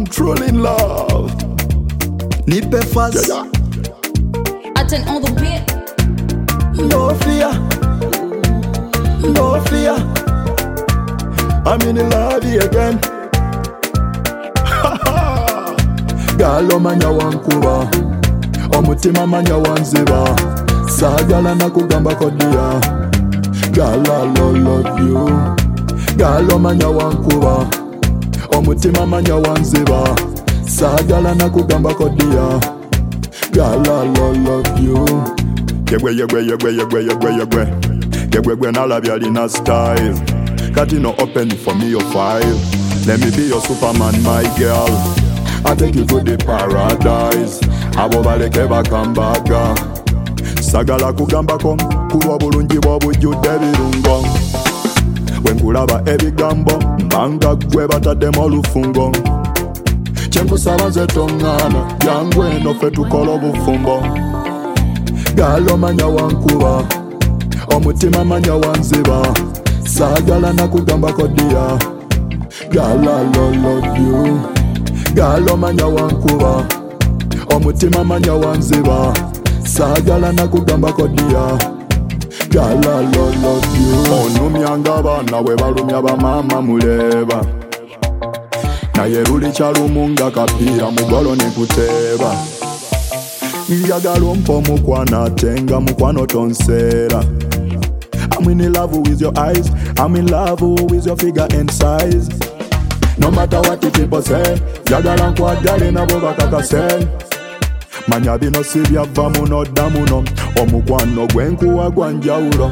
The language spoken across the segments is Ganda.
truly in love. Nipe fast. Yeah. Attend on the beat. No fear, no fear. I'm in love again. Galo manya wankuba, omutima manya wanziba. Sagala nakugamba kodia. Gala love you. Galo manya wankuba, omutima manya wanziba. Sagala nakugamba kodia. Gala love you. Yegwe na love ya in a style. Kati no open for me your file. Let me be your Superman, my girl. I take you to the paradise. Abobale keba kambaga. Sagala kugamba kom. Kuwa bulungi bw'obujjudde ebirungo. Wenkulaba ebigambo. Mbanga gwe bataddemu olufungo. Kyenkusaba nze toŋŋaana. Jangu eno ffe tukola obufumbo. Galo manya wankuba, omutima manya wanziba. Sagala nakugamba kodia. Gala love you. Galo manya wankuba, omutima manya wanziba. Sagala nakugamba kodia. Gala love you. Onumyanga abaana bwe balumya bamama muleba. Naye luli kyalumunga kapiira mugolo ne kuteeba. Njagala ompo mukwana tenga mukwano tonsera. I'm in love with your eyes. I'm in love with your figure and size. No matter what the people say, njagala nkwagale nabo bakakase. Manya bino si byava muno dda muno. Omukwano gwenkuwa gwa njawulo.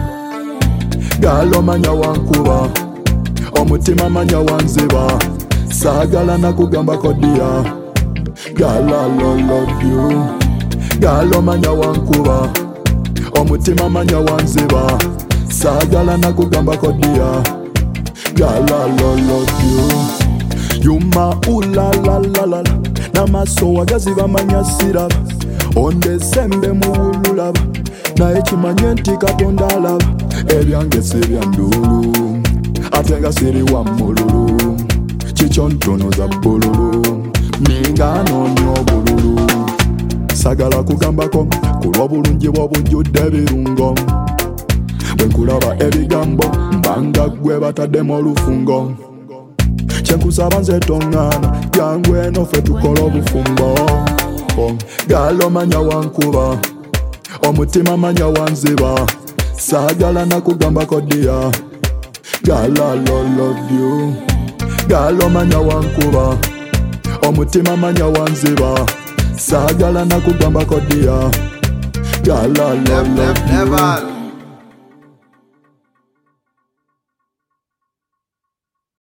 Galo manya wankuba, omutima manya wanziba. Sagala nakugamba kodia. Gala love you. Galo manya wankuba, omutima manya wanziba. Sagala nakugamba kodia. Gala love you. Yuma ula la la la. Namaso wagaziba manya siraba. Onde sembe muwululaba. Naye kimanye nti Katonda alaba. Ebyange si byandulu, ate nga siri wammululu. Kikyo ntonoza bbululu, ninga noonya obululu. Sagala kugambako kulwa bulungi bw'obujjudde ebirungo. Bwe nkulaba ebigambo mbanga gwe bataddemu olufungo. Kyenkusaba nze toŋŋaana, jangu eno ffe tukola obufumbo. Galo manya wankuba, omutima manya wanziba. Sagala nakugamba kodia. Gala love you. Galo manya wankuba, omutima manya wanziba. Sagala nakugamba kodia. Gala love you.